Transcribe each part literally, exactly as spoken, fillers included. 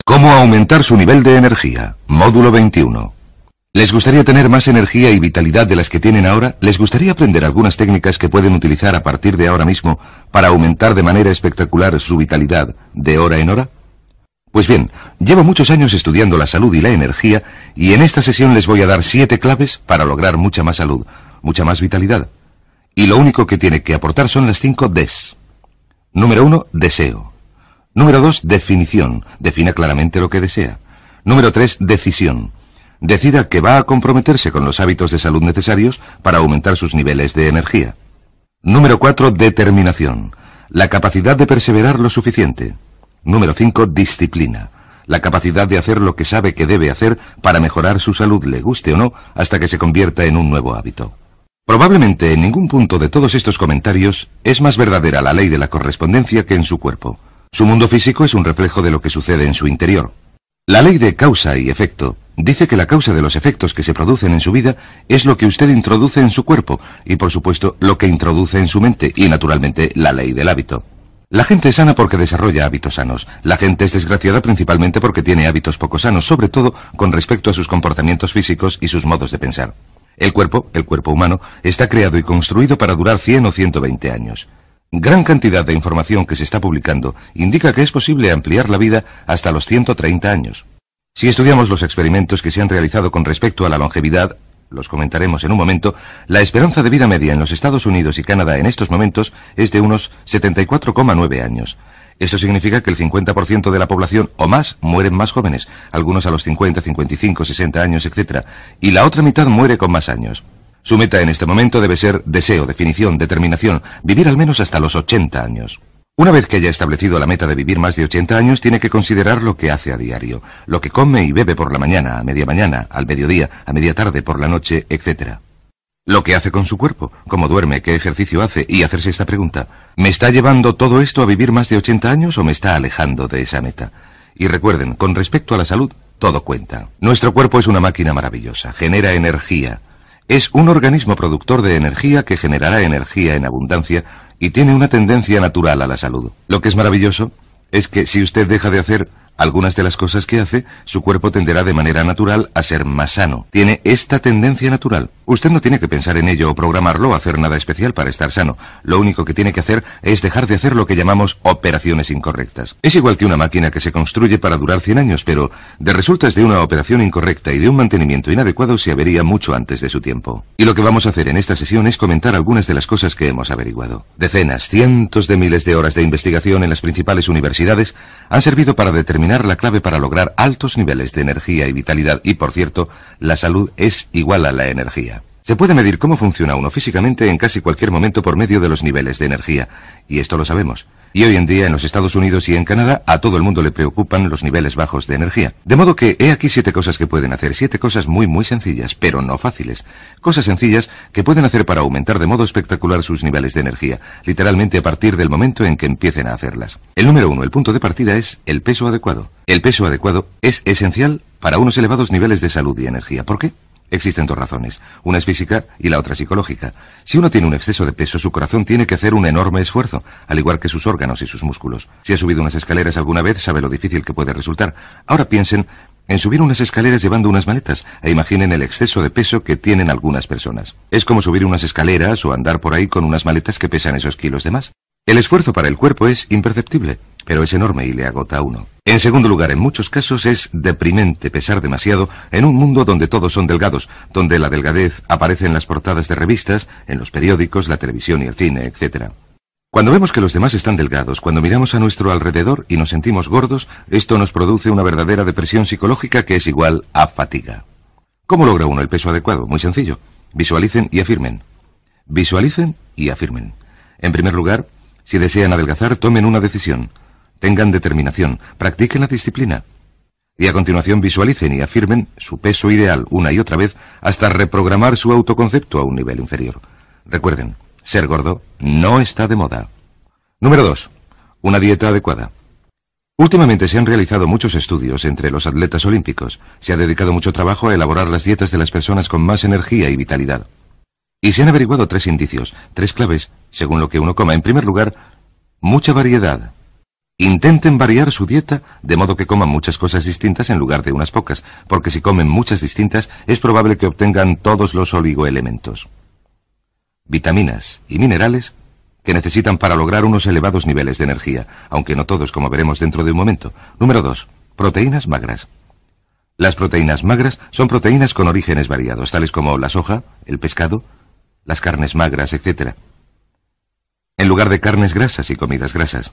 ¿Cómo aumentar su nivel de energía? Módulo veintiuno. ¿Les gustaría tener más energía y vitalidad de las que tienen ahora? ¿Les gustaría aprender algunas técnicas que pueden utilizar a partir de ahora mismo para aumentar de manera espectacular su vitalidad de hora en hora? Pues bien, llevo muchos años estudiando la salud y la energía y en esta sesión les voy a dar siete claves para lograr mucha más salud, mucha más vitalidad. Y lo único que tiene que aportar son las cinco Ds. Número uno, deseo. Número dos, definición. Defina claramente lo que desea. Número tres, decisión. Decida que va a comprometerse con los hábitos de salud necesarios para aumentar sus niveles de energía. Número cuatro, determinación. La capacidad de perseverar lo suficiente. Número cinco, disciplina. La capacidad de hacer lo que sabe que debe hacer para mejorar su salud, le guste o no, hasta que se convierta en un nuevo hábito. Probablemente en ningún punto de todos estos comentarios es más verdadera la ley de la correspondencia que en su cuerpo. Su mundo físico es un reflejo de lo que sucede en su interior. La ley de causa y efecto dice que la causa de los efectos que se producen en su vida es lo que usted introduce en su cuerpo y, por supuesto, lo que introduce en su mente y, naturalmente, la ley del hábito. La gente es sana porque desarrolla hábitos sanos. La gente es desgraciada principalmente porque tiene hábitos poco sanos, sobre todo con respecto a sus comportamientos físicos y sus modos de pensar. El cuerpo, el cuerpo humano, está creado y construido para durar cien o ciento veinte años. Gran cantidad de información que se está publicando indica que es posible ampliar la vida hasta los ciento treinta años. Si estudiamos los experimentos que se han realizado con respecto a la longevidad, los comentaremos en un momento, la esperanza de vida media en los Estados Unidos y Canadá en estos momentos es de unos setenta y cuatro coma nueve años. Eso significa que el cincuenta por ciento de la población o más mueren más jóvenes, algunos a los cincuenta, cincuenta y cinco, sesenta años, etcétera, y la otra mitad muere con más años. Su meta en este momento debe ser deseo, definición, determinación, vivir al menos hasta los ochenta años. Una vez que haya establecido la meta de vivir más de ochenta años, tiene que considerar lo que hace a diario, lo que come y bebe por la mañana, a media mañana, al mediodía, a media tarde, por la noche, etcétera. Lo que hace con su cuerpo, cómo duerme, qué ejercicio hace, y hacerse esta pregunta: ¿me está llevando todo esto a vivir más de ochenta años o me está alejando de esa meta? Y recuerden, con respecto a la salud, todo cuenta. Nuestro cuerpo es una máquina maravillosa, genera energía. Es un organismo productor de energía que generará energía en abundancia y tiene una tendencia natural a la salud. Lo que es maravilloso es que si usted deja de hacer algunas de las cosas que hace, su cuerpo tenderá de manera natural a ser más sano. Tiene esta tendencia natural. Usted no tiene que pensar en ello o programarlo o hacer nada especial para estar sano. Lo único que tiene que hacer es dejar de hacer lo que llamamos operaciones incorrectas. Es igual que una máquina que se construye para durar cien años, pero de resultas de una operación incorrecta y de un mantenimiento inadecuado se avería mucho antes de su tiempo. Y lo que vamos a hacer en esta sesión es comentar algunas de las cosas que hemos averiguado. Decenas, cientos de miles de horas de investigación en las principales universidades han servido para determinar la clave para lograr altos niveles de energía y vitalidad y, por cierto, la salud es igual a la energía. Se puede medir cómo funciona uno físicamente en casi cualquier momento por medio de los niveles de energía, y esto lo sabemos. Y hoy en día en los Estados Unidos y en Canadá a todo el mundo le preocupan los niveles bajos de energía. De modo que he aquí siete cosas que pueden hacer, siete cosas muy muy sencillas, pero no fáciles. Cosas sencillas que pueden hacer para aumentar de modo espectacular sus niveles de energía, literalmente a partir del momento en que empiecen a hacerlas. El número uno, el punto de partida es el peso adecuado. El peso adecuado es esencial para unos elevados niveles de salud y energía. ¿Por qué? Existen dos razones, una es física y la otra psicológica. Si uno tiene un exceso de peso, su corazón tiene que hacer un enorme esfuerzo, al igual que sus órganos y sus músculos. Si ha subido unas escaleras alguna vez, sabe lo difícil que puede resultar. Ahora piensen en subir unas escaleras llevando unas maletas, e imaginen el exceso de peso que tienen algunas personas. Es como subir unas escaleras o andar por ahí con unas maletas que pesan esos kilos de más. El esfuerzo para el cuerpo es imperceptible, pero es enorme y le agota a uno. En segundo lugar, en muchos casos es deprimente pesar demasiado en un mundo donde todos son delgados, donde la delgadez aparece en las portadas de revistas, en los periódicos, la televisión y el cine, etcétera. Cuando vemos que los demás están delgados, cuando miramos a nuestro alrededor y nos sentimos gordos, esto nos produce una verdadera depresión psicológica que es igual a fatiga. ¿Cómo logra uno el peso adecuado? Muy sencillo. Visualicen y afirmen. Visualicen y afirmen. En primer lugar, si desean adelgazar, tomen una decisión. Tengan determinación, practiquen la disciplina. Y a continuación visualicen y afirmen su peso ideal una y otra vez hasta reprogramar su autoconcepto a un nivel inferior. Recuerden, ser gordo no está de moda. Número dos. Una dieta adecuada. Últimamente se han realizado muchos estudios entre los atletas olímpicos. Se ha dedicado mucho trabajo a elaborar las dietas de las personas con más energía y vitalidad. Y se han averiguado tres indicios, tres claves, según lo que uno coma. En primer lugar, mucha variedad. Intenten variar su dieta de modo que coman muchas cosas distintas en lugar de unas pocas, porque si comen muchas distintas es probable que obtengan todos los oligoelementos, vitaminas y minerales que necesitan para lograr unos elevados niveles de energía, aunque no todos, como veremos dentro de un momento. Número dos. Proteínas magras. Las proteínas magras son proteínas con orígenes variados, tales como la soja, el pescado, las carnes magras, etcétera, en lugar de carnes grasas y comidas grasas.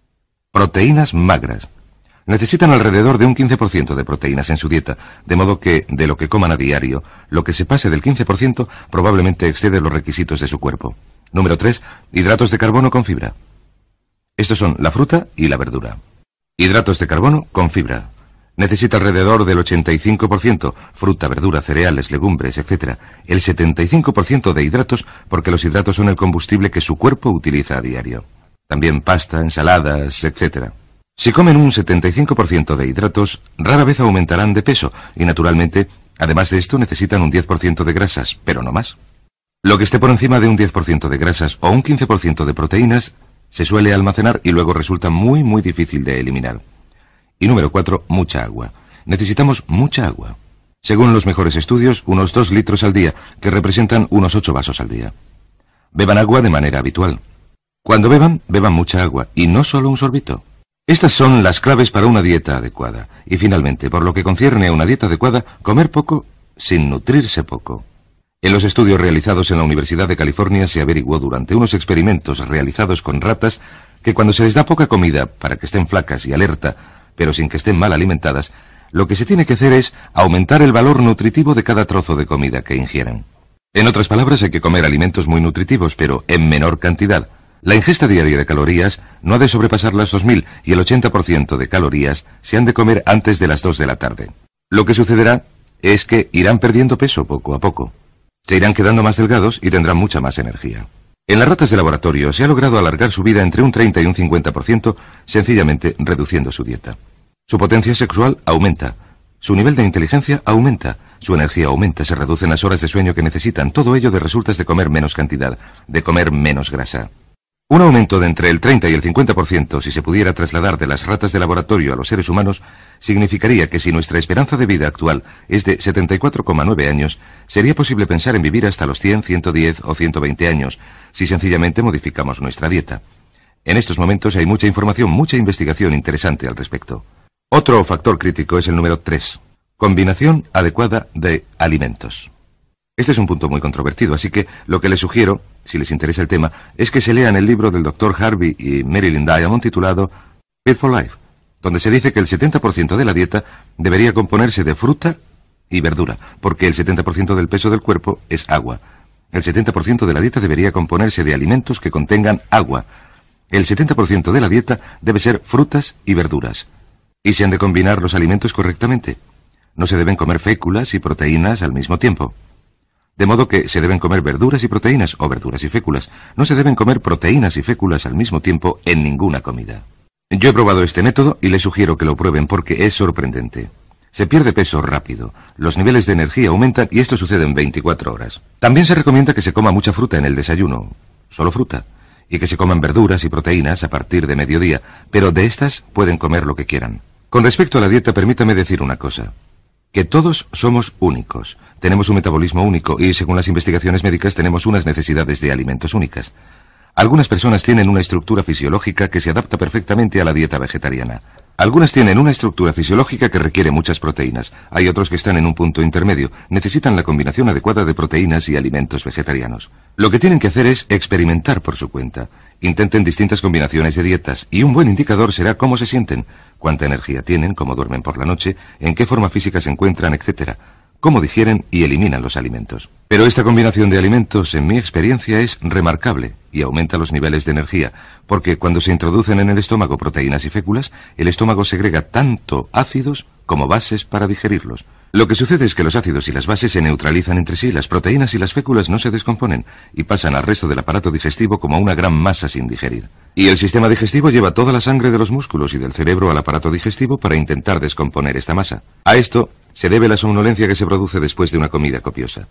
Proteínas magras. Necesitan alrededor de un quince por ciento de proteínas en su dieta, de modo que, de lo que coman a diario, lo que se pase del quince por ciento probablemente excede los requisitos de su cuerpo. Número tres. Hidratos de carbono con fibra. Estos son la fruta y la verdura. Hidratos de carbono con fibra. Necesita alrededor del ochenta y cinco por ciento, fruta, verdura, cereales, legumbres, etcétera. El setenta y cinco por ciento de hidratos, porque los hidratos son el combustible que su cuerpo utiliza a diario. También pasta, ensaladas, etcétera. Si comen un setenta y cinco por ciento de hidratos, rara vez aumentarán de peso, y naturalmente, además de esto, necesitan un diez por ciento de grasas, pero no más. Lo que esté por encima de un diez por ciento de grasas o un quince por ciento de proteínas se suele almacenar y luego resulta muy muy difícil de eliminar. Y número cuatro, mucha agua. Necesitamos mucha agua. Según los mejores estudios, unos dos litros al día, que representan unos ocho vasos al día. Beban agua de manera habitual. Cuando beban, beban mucha agua, y no solo un sorbito. Estas son las claves para una dieta adecuada. Y finalmente, por lo que concierne a una dieta adecuada, comer poco sin nutrirse poco. En los estudios realizados en la Universidad de California se averiguó durante unos experimentos realizados con ratas que cuando se les da poca comida para que estén flacas y alerta, pero sin que estén mal alimentadas, lo que se tiene que hacer es aumentar el valor nutritivo de cada trozo de comida que ingieran. En otras palabras, hay que comer alimentos muy nutritivos, pero en menor cantidad. La ingesta diaria de calorías no ha de sobrepasar las dos mil y el ochenta por ciento de calorías se han de comer antes de las dos de la tarde. Lo que sucederá es que irán perdiendo peso poco a poco. Se irán quedando más delgados y tendrán mucha más energía. En las ratas de laboratorio se ha logrado alargar su vida entre un treinta y un cincuenta por ciento, sencillamente reduciendo su dieta. Su potencia sexual aumenta, su nivel de inteligencia aumenta, su energía aumenta, se reducen las horas de sueño que necesitan, todo ello de resultas de comer menos cantidad, de comer menos grasa. Un aumento de entre el treinta y el cincuenta por ciento, si se pudiera trasladar de las ratas de laboratorio a los seres humanos, significaría que si nuestra esperanza de vida actual es de setenta y cuatro coma nueve años, sería posible pensar en vivir hasta los cien, ciento diez o ciento veinte años, si sencillamente modificamos nuestra dieta. En estos momentos hay mucha información, mucha investigación interesante al respecto. Otro factor crítico es el número tres. Combinación adecuada de alimentos. Este es un punto muy controvertido, así que lo que les sugiero, si les interesa el tema, es que se lean el libro del doctor Harvey y Marilyn Diamond titulado Fit for Life, donde se dice que el setenta por ciento de la dieta debería componerse de fruta y verdura, porque el setenta por ciento del peso del cuerpo es agua. El setenta por ciento de la dieta debería componerse de alimentos que contengan agua. El setenta por ciento de la dieta debe ser frutas y verduras. ¿Y se han de combinar los alimentos correctamente? No se deben comer féculas y proteínas al mismo tiempo. De modo que se deben comer verduras y proteínas, o verduras y féculas. No se deben comer proteínas y féculas al mismo tiempo en ninguna comida. Yo he probado este método y les sugiero que lo prueben porque es sorprendente. Se pierde peso rápido, los niveles de energía aumentan y esto sucede en veinticuatro horas. También se recomienda que se coma mucha fruta en el desayuno, solo fruta, y que se coman verduras y proteínas a partir de mediodía, pero de estas pueden comer lo que quieran. Con respecto a la dieta, permítame decir una cosa. Que todos somos únicos, tenemos un metabolismo único y, según las investigaciones médicas, tenemos unas necesidades de alimentos únicas. Algunas personas tienen una estructura fisiológica que se adapta perfectamente a la dieta vegetariana. Algunas tienen una estructura fisiológica que requiere muchas proteínas. Hay otros que están en un punto intermedio, necesitan la combinación adecuada de proteínas y alimentos vegetarianos. Lo que tienen que hacer es experimentar por su cuenta. Intenten distintas combinaciones de dietas y un buen indicador será cómo se sienten, cuánta energía tienen, cómo duermen por la noche, en qué forma física se encuentran, etcétera, cómo digieren y eliminan los alimentos. Pero esta combinación de alimentos, en mi experiencia, es remarcable y aumenta los niveles de energía, porque cuando se introducen en el estómago proteínas y féculas, el estómago segrega tanto ácidos como bases para digerirlos. Lo que sucede es que los ácidos y las bases se neutralizan entre sí, las proteínas y las féculas no se descomponen y pasan al resto del aparato digestivo como una gran masa sin digerir. Y el sistema digestivo lleva toda la sangre de los músculos y del cerebro al aparato digestivo para intentar descomponer esta masa. A esto se debe la somnolencia que se produce después de una comida copiosa.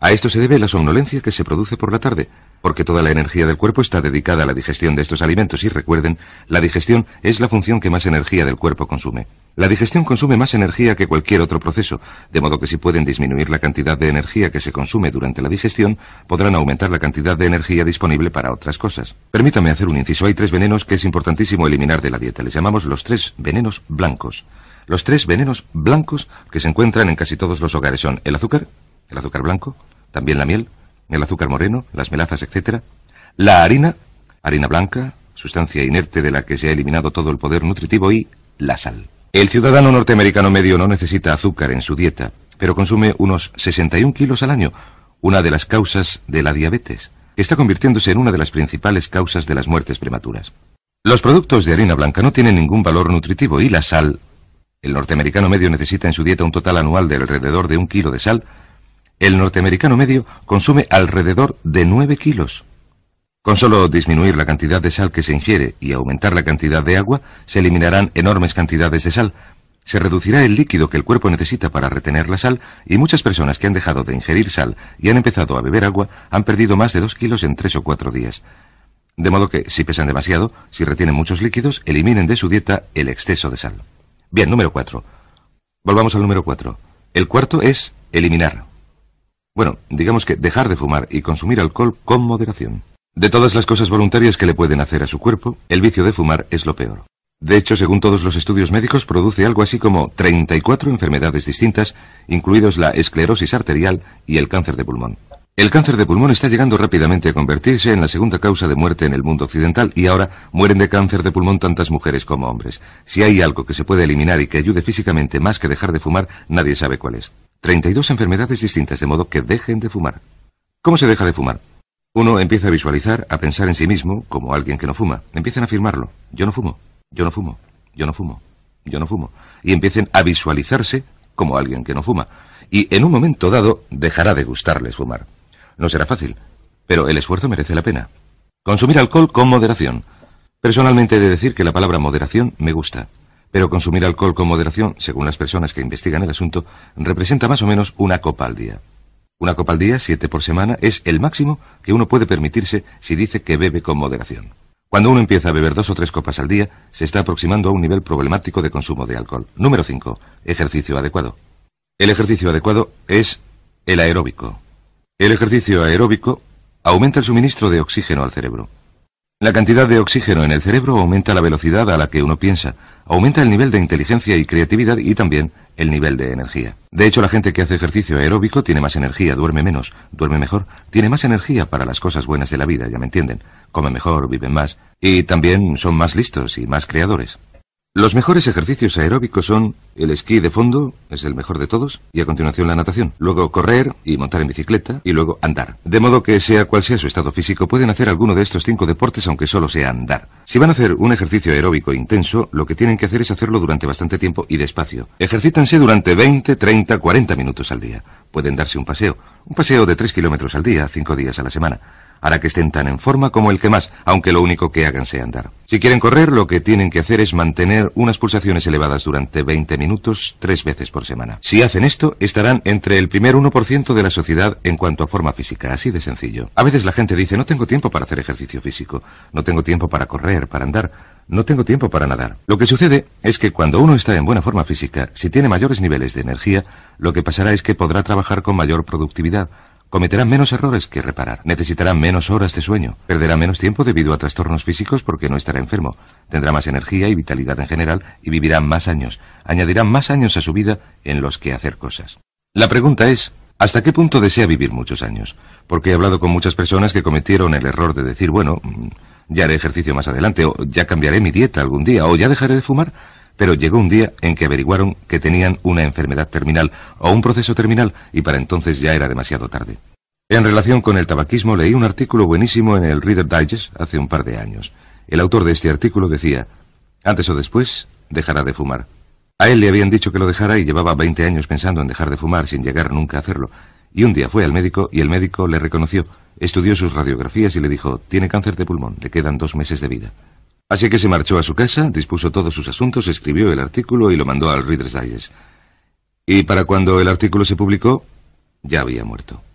A esto se debe la somnolencia que se produce por la tarde, porque toda la energía del cuerpo está dedicada a la digestión de estos alimentos y recuerden, la digestión es la función que más energía del cuerpo consume. La digestión consume más energía que cualquier otro proceso, de modo que si pueden disminuir la cantidad de energía que se consume durante la digestión, podrán aumentar la cantidad de energía disponible para otras cosas. Permítame hacer un inciso. Hay tres venenos que es importantísimo eliminar de la dieta. Les llamamos los tres venenos blancos. Los tres venenos blancos que se encuentran en casi todos los hogares son el azúcar, el azúcar blanco, también la miel, el azúcar moreno, las melazas, etcétera, la harina, harina blanca, sustancia inerte de la que se ha eliminado todo el poder nutritivo, y la sal. El ciudadano norteamericano medio no necesita azúcar en su dieta, pero consume unos sesenta y un kilos al año, una de las causas de la diabetes, que está convirtiéndose en una de las principales causas de las muertes prematuras. Los productos de harina blanca no tienen ningún valor nutritivo y la sal, el norteamericano medio necesita en su dieta un total anual de alrededor de un kilo de sal. El norteamericano medio consume alrededor de nueve kilos. Con solo disminuir la cantidad de sal que se ingiere y aumentar la cantidad de agua, se eliminarán enormes cantidades de sal. Se reducirá el líquido que el cuerpo necesita para retener la sal, y muchas personas que han dejado de ingerir sal y han empezado a beber agua han perdido más de dos kilos en tres o cuatro días. De modo que, si pesan demasiado, si retienen muchos líquidos, eliminen de su dieta el exceso de sal. Bien, número cuatro. Volvamos al número cuatro. El cuarto es eliminar. Bueno, digamos que dejar de fumar y consumir alcohol con moderación. De todas las cosas voluntarias que le pueden hacer a su cuerpo, el vicio de fumar es lo peor. De hecho, según todos los estudios médicos, produce algo así como treinta y cuatro enfermedades distintas, incluidos la esclerosis arterial y el cáncer de pulmón. El cáncer de pulmón está llegando rápidamente a convertirse en la segunda causa de muerte en el mundo occidental, y ahora mueren de cáncer de pulmón tantas mujeres como hombres. Si hay algo que se puede eliminar y que ayude físicamente más que dejar de fumar, nadie sabe cuál es. treinta y dos enfermedades distintas, de modo que dejen de fumar. ¿Cómo se deja de fumar? Uno empieza a visualizar, a pensar en sí mismo como alguien que no fuma. Empiecen a afirmarlo. Yo no fumo, yo no fumo, yo no fumo, yo no fumo. Y empiecen a visualizarse como alguien que no fuma. Y en un momento dado dejará de gustarles fumar. No será fácil, pero el esfuerzo merece la pena. Consumir alcohol con moderación. Personalmente he de decir que la palabra moderación me gusta. Pero consumir alcohol con moderación, según las personas que investigan el asunto, representa más o menos una copa al día. Una copa al día, siete por semana, es el máximo que uno puede permitirse si dice que bebe con moderación. Cuando uno empieza a beber dos o tres copas al día, se está aproximando a un nivel problemático de consumo de alcohol. Número cinco. Ejercicio adecuado. El ejercicio adecuado es el aeróbico. El ejercicio aeróbico aumenta el suministro de oxígeno al cerebro. La cantidad de oxígeno en el cerebro aumenta la velocidad a la que uno piensa, aumenta el nivel de inteligencia y creatividad y también el nivel de energía. De hecho, la gente que hace ejercicio aeróbico tiene más energía, duerme menos, duerme mejor, tiene más energía para las cosas buenas de la vida, ya me entienden. Comen mejor, viven más y también son más listos y más creadores. Los mejores ejercicios aeróbicos son el esquí de fondo, es el mejor de todos, y a continuación la natación, luego correr y montar en bicicleta, y luego andar. De modo que sea cual sea su estado físico, pueden hacer alguno de estos cinco deportes aunque solo sea andar. Si van a hacer un ejercicio aeróbico intenso, lo que tienen que hacer es hacerlo durante bastante tiempo y despacio. Ejercítanse durante veinte, treinta, cuarenta minutos al día. Pueden darse un paseo, un paseo de tres kilómetros al día, cinco días a la semana. Hará que estén tan en forma como el que más, aunque lo único que hagan sea andar. Si quieren correr, lo que tienen que hacer es mantener unas pulsaciones elevadas durante veinte minutos, tres veces por semana. Si hacen esto, estarán entre el primer uno por ciento de la sociedad en cuanto a forma física, así de sencillo. A veces la gente dice, no tengo tiempo para hacer ejercicio físico, no tengo tiempo para correr, para andar, no tengo tiempo para nadar. Lo que sucede es que cuando uno está en buena forma física, si tiene mayores niveles de energía, lo que pasará es que podrá trabajar con mayor productividad. Cometerán menos errores que reparar, necesitarán menos horas de sueño, perderá menos tiempo debido a trastornos físicos porque no estará enfermo, tendrá más energía y vitalidad en general y vivirá más años, añadirá más años a su vida en los que hacer cosas. La pregunta es, ¿hasta qué punto desea vivir muchos años? Porque he hablado con muchas personas que cometieron el error de decir, bueno, ya haré ejercicio más adelante, o ya cambiaré mi dieta algún día, o ya dejaré de fumar. Pero llegó un día en que averiguaron que tenían una enfermedad terminal o un proceso terminal y para entonces ya era demasiado tarde. En relación con el tabaquismo leí un artículo buenísimo en el Reader Digest hace un par de años. El autor de este artículo decía, antes o después dejará de fumar. A él le habían dicho que lo dejara y llevaba veinte años pensando en dejar de fumar sin llegar nunca a hacerlo. Y un día fue al médico y el médico le reconoció, estudió sus radiografías y le dijo, tiene cáncer de pulmón, le quedan dos meses de vida. Así que se marchó a su casa, dispuso todos sus asuntos, escribió el artículo y lo mandó al Reader's Digest. Y para cuando el artículo se publicó, ya había muerto.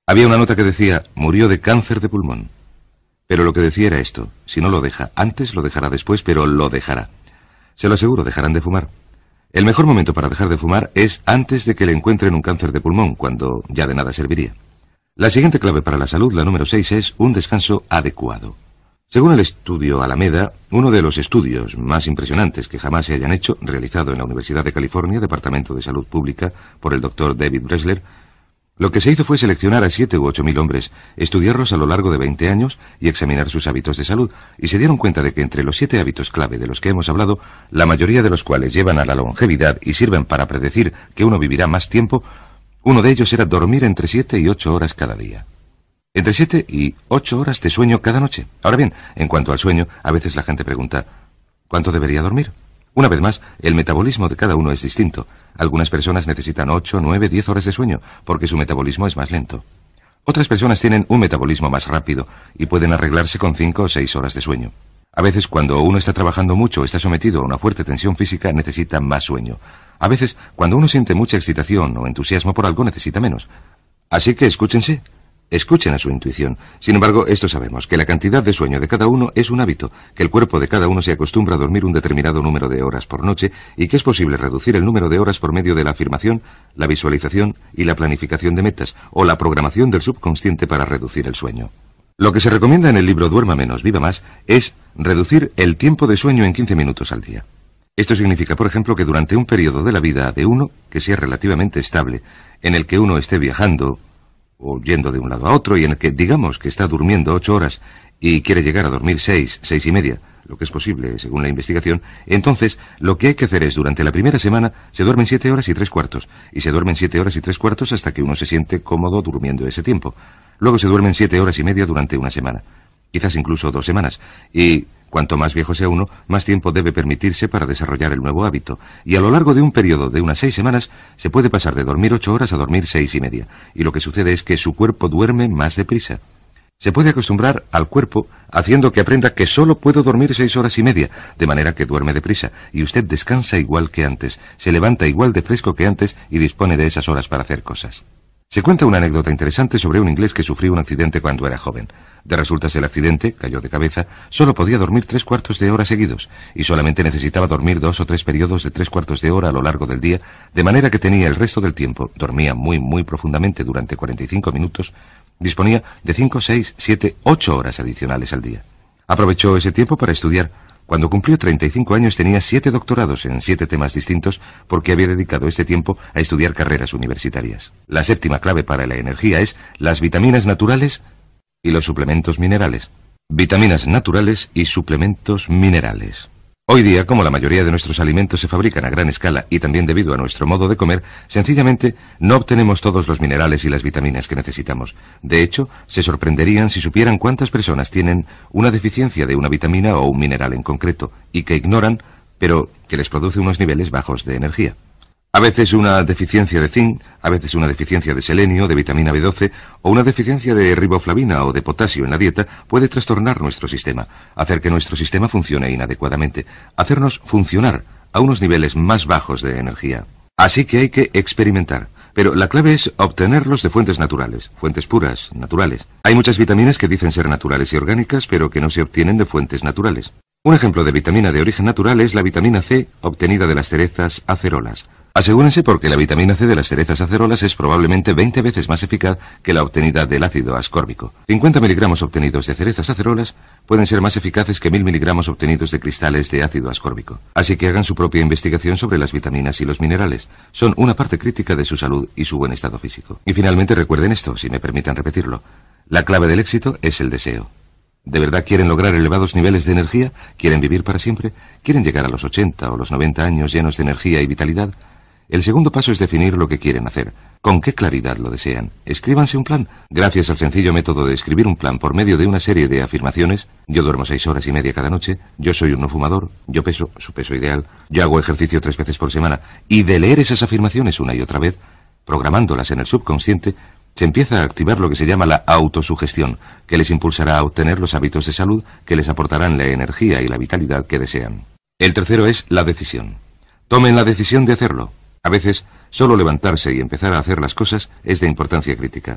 Había una nota que decía, murió de cáncer de pulmón. Pero lo que decía era esto, si no lo deja antes, lo dejará después, pero lo dejará. Se lo aseguro, dejarán de fumar. El mejor momento para dejar de fumar es antes de que le encuentren un cáncer de pulmón, cuando ya de nada serviría. La siguiente clave para la salud, la número seis, es un descanso adecuado. Según el estudio Alameda, uno de los estudios más impresionantes que jamás se hayan hecho, realizado en la Universidad de California, Departamento de Salud Pública, por el doctor David Bresler, lo que se hizo fue seleccionar a siete u ocho mil hombres, estudiarlos a lo largo de veinte años y examinar sus hábitos de salud, y se dieron cuenta de que entre los siete hábitos clave de los que hemos hablado, la mayoría de los cuales llevan a la longevidad y sirven para predecir que uno vivirá más tiempo, uno de ellos era dormir entre siete y ocho horas cada día. Entre siete y ocho horas de sueño cada noche. Ahora bien, en cuanto al sueño, a veces la gente pregunta, ¿cuánto debería dormir? Una vez más, el metabolismo de cada uno es distinto. Algunas personas necesitan ocho, nueve, diez horas de sueño, porque su metabolismo es más lento. Otras personas tienen un metabolismo más rápido y pueden arreglarse con cinco o seis horas de sueño. A veces, cuando uno está trabajando mucho o está sometido a una fuerte tensión física, necesita más sueño. A veces, cuando uno siente mucha excitación o entusiasmo por algo, necesita menos. Así que escúchense. Escuchen a su intuición. Sin embargo, esto sabemos, que la cantidad de sueño de cada uno es un hábito, que el cuerpo de cada uno se acostumbra a dormir un determinado número de horas por noche y que es posible reducir el número de horas por medio de la afirmación, la visualización y la planificación de metas, o la programación del subconsciente para reducir el sueño. Lo que se recomienda en el libro Duerma menos, viva más, es reducir el tiempo de sueño en quince minutos al día. Esto significa, por ejemplo, que durante un periodo de la vida de uno, que sea relativamente estable, en el que uno esté viajando o yendo de un lado a otro y en el que digamos que está durmiendo ocho horas y quiere llegar a dormir seis, seis y media, lo que es posible según la investigación, entonces lo que hay que hacer es durante la primera semana se duermen siete horas y tres cuartos y se duermen siete horas y tres cuartos hasta que uno se siente cómodo durmiendo ese tiempo. Luego se duermen siete horas y media durante una semana, quizás incluso dos semanas, y cuanto más viejo sea uno, más tiempo debe permitirse para desarrollar el nuevo hábito. Y a lo largo de un periodo de unas seis semanas, se puede pasar de dormir ocho horas a dormir seis y media. Y lo que sucede es que su cuerpo duerme más deprisa. Se puede acostumbrar al cuerpo haciendo que aprenda que solo puedo dormir seis horas y media, de manera que duerme deprisa. Y usted descansa igual que antes, se levanta igual de fresco que antes y dispone de esas horas para hacer cosas. Se cuenta una anécdota interesante sobre un inglés que sufrió un accidente cuando era joven. De resultas el accidente, cayó de cabeza, solo podía dormir tres cuartos de hora seguidos, y solamente necesitaba dormir dos o tres periodos de tres cuartos de hora a lo largo del día, de manera que tenía el resto del tiempo, dormía muy muy profundamente durante cuarenta y cinco minutos, disponía de cinco, seis, siete, ocho horas adicionales al día. Aprovechó ese tiempo para estudiar. Cuando cumplió treinta y cinco años tenía siete doctorados en siete temas distintos porque había dedicado este tiempo a estudiar carreras universitarias. La séptima clave para la energía es las vitaminas naturales y los suplementos minerales. Vitaminas naturales y suplementos minerales. Hoy día, como la mayoría de nuestros alimentos se fabrican a gran escala y también debido a nuestro modo de comer, sencillamente no obtenemos todos los minerales y las vitaminas que necesitamos. De hecho, se sorprenderían si supieran cuántas personas tienen una deficiencia de una vitamina o un mineral en concreto y que ignoran, pero que les produce unos niveles bajos de energía. A veces una deficiencia de zinc, a veces una deficiencia de selenio, de vitamina B doce o una deficiencia de riboflavina o de potasio en la dieta puede trastornar nuestro sistema, hacer que nuestro sistema funcione inadecuadamente, hacernos funcionar a unos niveles más bajos de energía. Así que hay que experimentar. Pero la clave es obtenerlos de fuentes naturales, fuentes puras, naturales. Hay muchas vitaminas que dicen ser naturales y orgánicas, pero que no se obtienen de fuentes naturales. Un ejemplo de vitamina de origen natural es la vitamina C obtenida de las cerezas acerolas. Asegúrense porque la vitamina C de las cerezas acerolas es probablemente veinte veces más eficaz que la obtenida del ácido ascórbico. cincuenta miligramos obtenidos de cerezas acerolas pueden ser más eficaces que mil miligramos obtenidos de cristales de ácido ascórbico. Así que hagan su propia investigación sobre las vitaminas y los minerales. Son una parte crítica de su salud y su buen estado físico. Y finalmente recuerden esto, si me permiten repetirlo. La clave del éxito es el deseo. ¿De verdad quieren lograr elevados niveles de energía? ¿Quieren vivir para siempre? ¿Quieren llegar a los ochenta o los noventa años llenos de energía y vitalidad? El segundo paso es definir lo que quieren hacer. ¿Con qué claridad lo desean? Escríbanse un plan. Gracias al sencillo método de escribir un plan por medio de una serie de afirmaciones, yo duermo seis horas y media cada noche, yo soy un no fumador, yo peso, su peso ideal, yo hago ejercicio tres veces por semana, y de leer esas afirmaciones una y otra vez, programándolas en el subconsciente, se empieza a activar lo que se llama la autosugestión, que les impulsará a obtener los hábitos de salud que les aportarán la energía y la vitalidad que desean. El tercero es la decisión. Tomen la decisión de hacerlo. A veces, solo levantarse y empezar a hacer las cosas es de importancia crítica.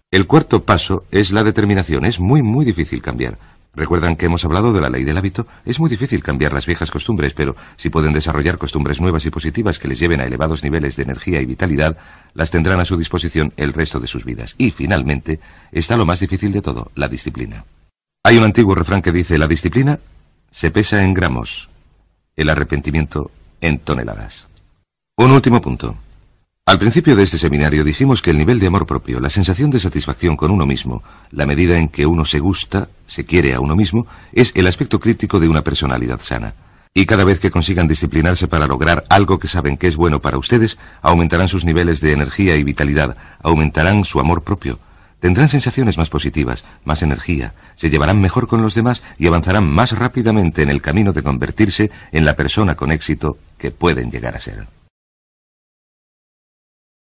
El cuarto paso es la determinación. Es muy, muy difícil cambiar. ¿Recuerdan que hemos hablado de la ley del hábito? Es muy difícil cambiar las viejas costumbres, pero si pueden desarrollar costumbres nuevas y positivas que les lleven a elevados niveles de energía y vitalidad, las tendrán a su disposición el resto de sus vidas. Y, finalmente, está lo más difícil de todo, la disciplina. Hay un antiguo refrán que dice, la disciplina se pesa en gramos, el arrepentimiento en toneladas. Un último punto. Al principio de este seminario dijimos que el nivel de amor propio, la sensación de satisfacción con uno mismo, la medida en que uno se gusta, se quiere a uno mismo, es el aspecto crítico de una personalidad sana. Y cada vez que consigan disciplinarse para lograr algo que saben que es bueno para ustedes, aumentarán sus niveles de energía y vitalidad, aumentarán su amor propio, tendrán sensaciones más positivas, más energía, se llevarán mejor con los demás y avanzarán más rápidamente en el camino de convertirse en la persona con éxito que pueden llegar a ser.